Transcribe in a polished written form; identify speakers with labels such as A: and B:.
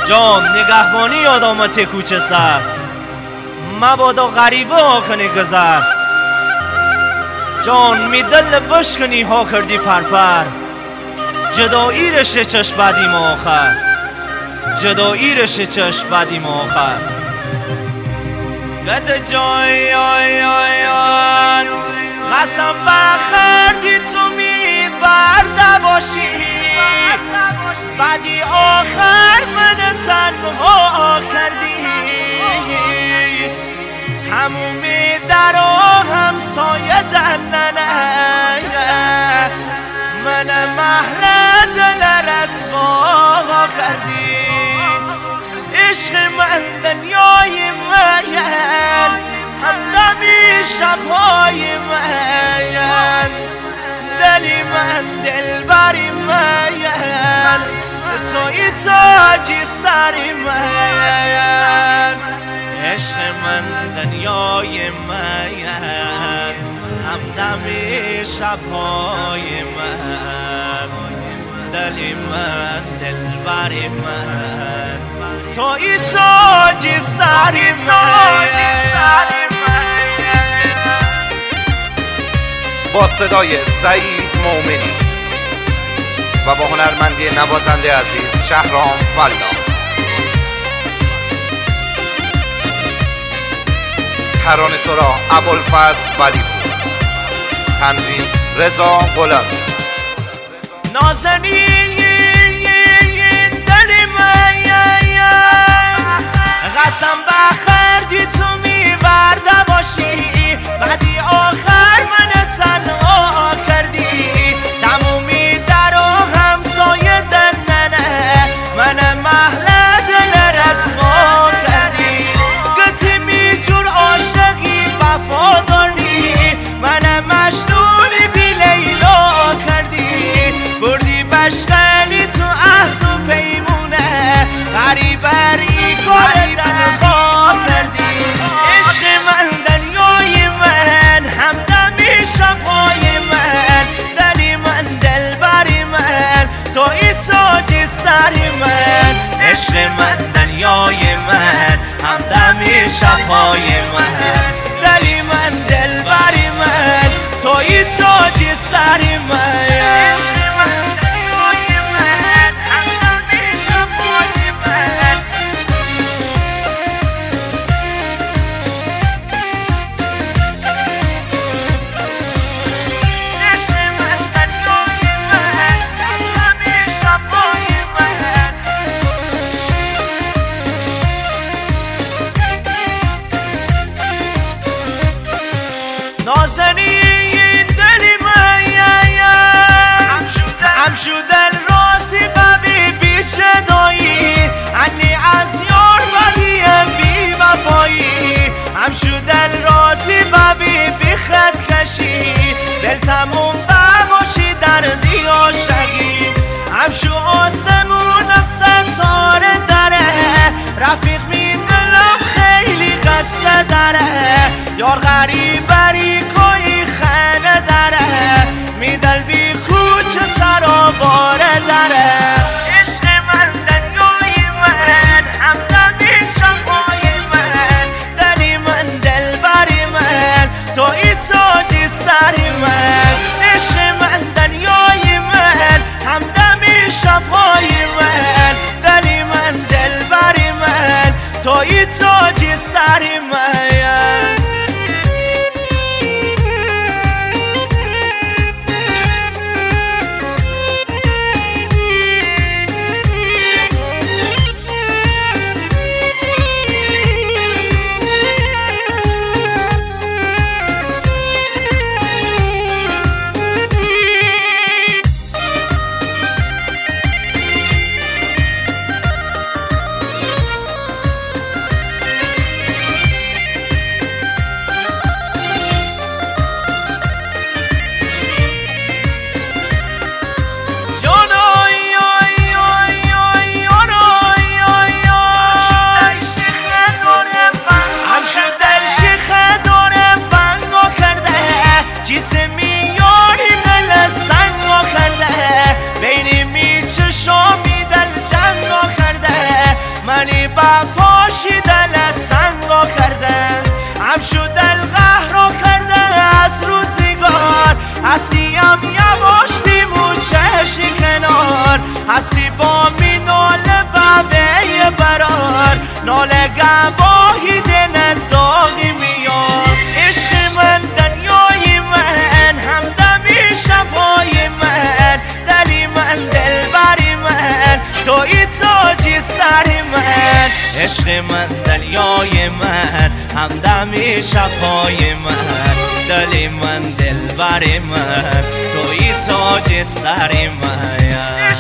A: جان نگهبانی یادامت کوچه سر مبادا غریبه ها کنی گذر جان می دل بشکنی ها کردی پرپر جدایی رشه چشم بدیم آخر جدایی رشه چشم بدیم آخر گد جای آیان قسم بخردی تو می برده باشی بعدی آخر من تنها کردی همومی در همسایه دننه من محل دل رسوا کردی عشق من دنیای من همدمی شبهای من دلی من دلبری من توی تاجی سری من عشق من دنیای من همدمی شبهای من دلی من دلبری من توی تاجی سری من
B: با صدای سعید مومنی و با هنرمندی نوازنده عزیز شهرام فلا، ترانه سرا ابوالفضل ولیپور، تنظیم رضا غلامی.
A: نازنین دل من قسم بخردی تو میبرده باشی بعدی آخر من تنها کردی تمومی در همسایه دننه من محل دل رسوا کردی گتی میجور عاشقی وفاداری من مجنونی بی لیلا کردی بردی بشقلی تو عهد و پیمونه غریبری کار تنها کردی عشق من دنیای من همدمی شبهای من دلی من دلبری من توی تاج سری من عشق من دنیای من همدمی شبهای من دلی من دلبری من توی تاج سری من نازنین دلی من هم شدن رازی ببی بیچه دایی انی از یار بدیم بی وفایی هم شدن رازی ببی بی خط کشی دل تموم بباشی در دیا شقی هم شو آسمون ستاره داره رفیق می دلم خیلی قصه داره یار غریبری کوی خانه داره می دل بی کوچه سراباره داره عشق من دنیای من همدمی شبهای من دلی من دلبری من توی تاج سری من عشق من دنیای من همدمی شبهای من دلی من دلبری من توی تاج سری من وفاشی دل سنگا کرده، همشو دل قهرا کرده از روزگار. هستیم یواش بیمون چشی کنار، هستی با می ناله ببه برار، ناله گواهی دل داغی میاد. عشق من دنیای من، همدمی شبای من، دلی من دلبری من، توی تاجی سری من. عشق من دنیای من، همدمی شبای من، دلی من دلبری من، توی تاج سری من.